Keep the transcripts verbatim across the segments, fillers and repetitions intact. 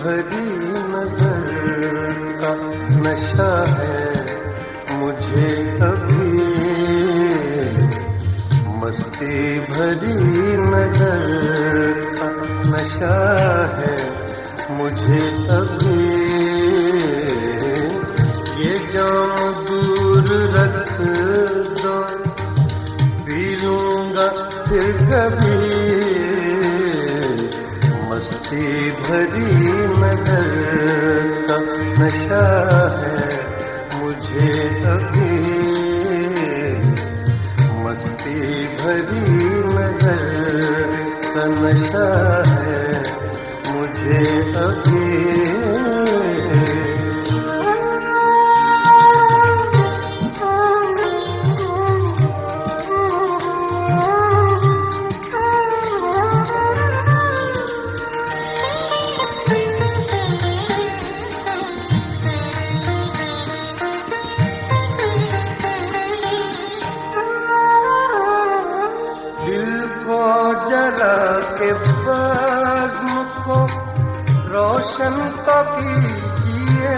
भरी नजर का नशा है मुझे अभी, मस्ती भरी नजर का नशा है मुझे अभी। ये जाम दूर रख दो, पी लूंगा फिर कभी, मस्ती भरी नजर का नशा है मुझे अभी, मस्ती भरी नजर का नशा है मुझे अभी। जला के बज़्म को रोशन तो कीजिए,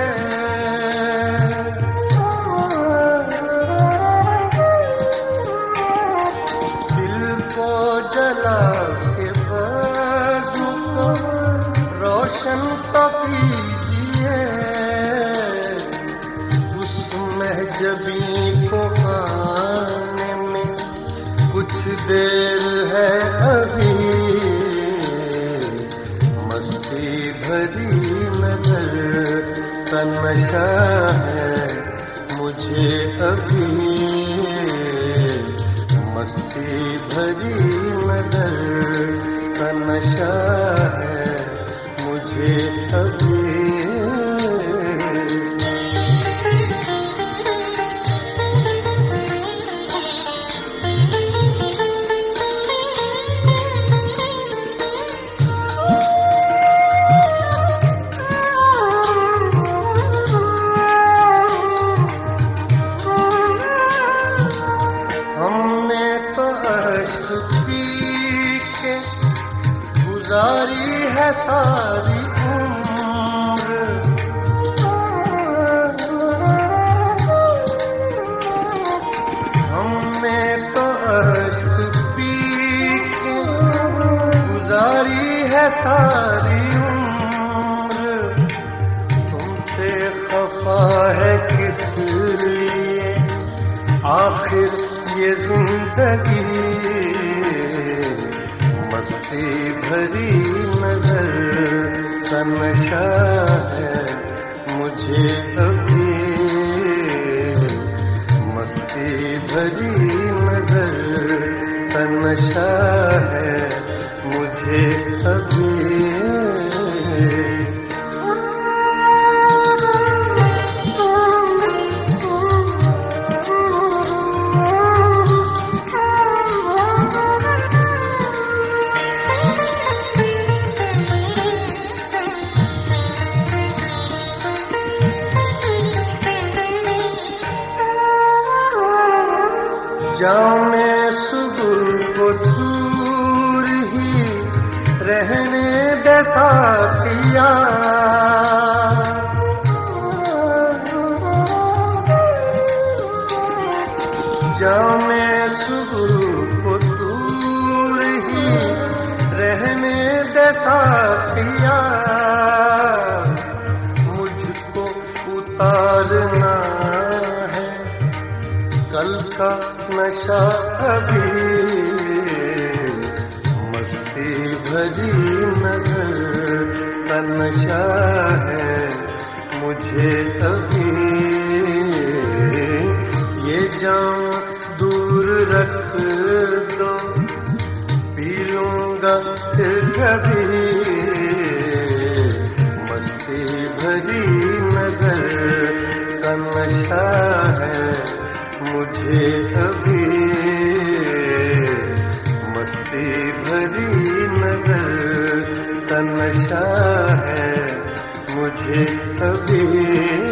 दिल को जला के बज़्म को रोशन तो कीजिए, उस महजबी को आने में कुछ देर है अभी, मस्ती भरी नजर का नशा है मुझे अभी, मस्ती भरी नजर का नशा है मुझे अभी। गुजारी है सारी उम्र, हमने तो अश्क पी के गुजारी है सारी उम्र, तुमसे खफा है किस लिए आखिर ये जिंदगी, मस्ती भरी नजर का नशा है मुझे अभी, मस्ती भरी नजर का नशा है मुझे अभी। जामे सुबह को दूर ही रहने दे साथिया, जामे सुबह को दूर ही रहने दे साथिया, मुझको उतारना है कल का नशा अभी, मस्ती भरी नजर का नशा है मुझे अभी। ये जाम दूर रख दो, पी लूंगा फिर कभी, मस्ती भरी नजर का नशा है मुझे अभी, मस्ती भरी नजर का नशा है मुझे अभी।